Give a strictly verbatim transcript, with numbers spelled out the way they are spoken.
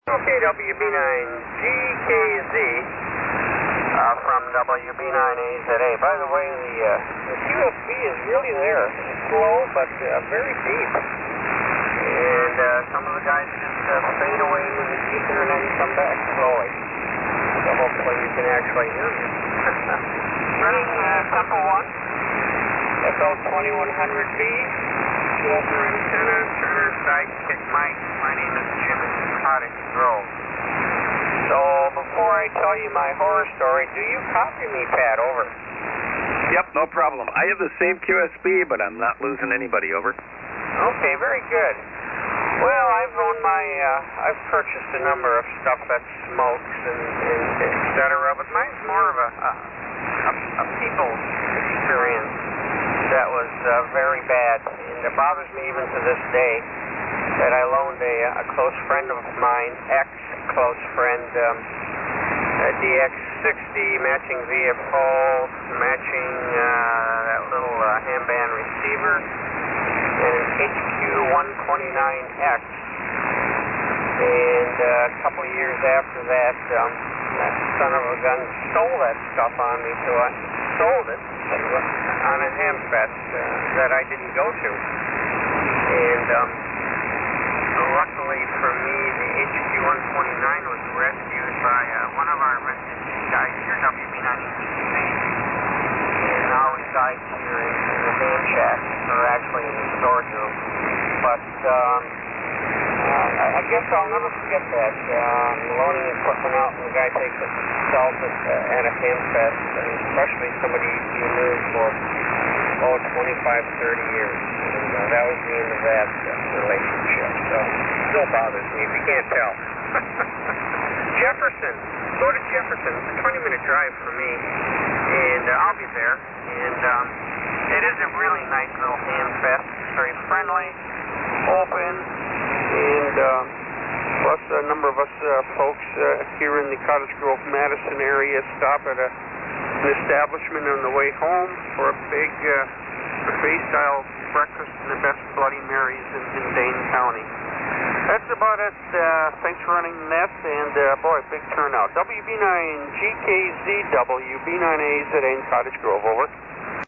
Okay, W B nine G K Z uh, from W B nine A Z A. By the way, the, uh, the Q S B is really there. It's slow, but uh, very deep. And uh, some of the guys just uh, fade away with the ether and then come back slowly. So hopefully you can actually hear me. Running uh, Temple one, F L twenty-one hundred B, Wolfer antenna, Turner sidekick mic. My name is Jim in Cottage Grove. So before I tell you my horror story, do you copy me, Pat? Over. Yep, no problem. I have the same Q S B, but I'm not losing anybody. Over. Okay, very good. Well, I've owned my, uh, I've purchased a number of stuff that smokes and, and et cetera, but mine's more of a, a, a, a people experience that was uh, very bad, and it bothers me even to this day that I loaned a, a close friend of mine, ex-close friend, um, a D X sixty matching vehicle, matching uh, that little uh, ham band receiver, and an H Q one twenty-nine X. And uh, a couple of years after that, um, that son of a gun stole that stuff on me, so I sold it on a ham fest uh, that I didn't go to. And um, luckily for me, the H Q one twenty-nine was rescued by uh, one of our rented guys here, W B nine A Z A, and now resides here in, in the van shack, or actually in the storage room. But um, uh, I, I guess I'll never forget that. Um, loaning equipment out, and the guy takes it, sells it uh, at a ham fest, and especially somebody you knew for oh, twenty-five, thirty years. And uh, that was the end of that uh, relationship. So it still bothers me if you can't tell. Jefferson. Go to Jefferson. It's a twenty minute drive for me. And uh, I'll be there. And um, it is a really nice little ham fest. It's very friendly, open, and uh, plus a number of us uh, folks uh, here in the Cottage Grove, Madison area stop at a, an establishment on the way home for a big uh, buffet-style breakfast and the best Bloody Marys in, in Dane County. That's about it. Uh, thanks for running the nest, and uh, boy, big turnout. W B nine G K Z, W B nine A Z A in Cottage Grove, over.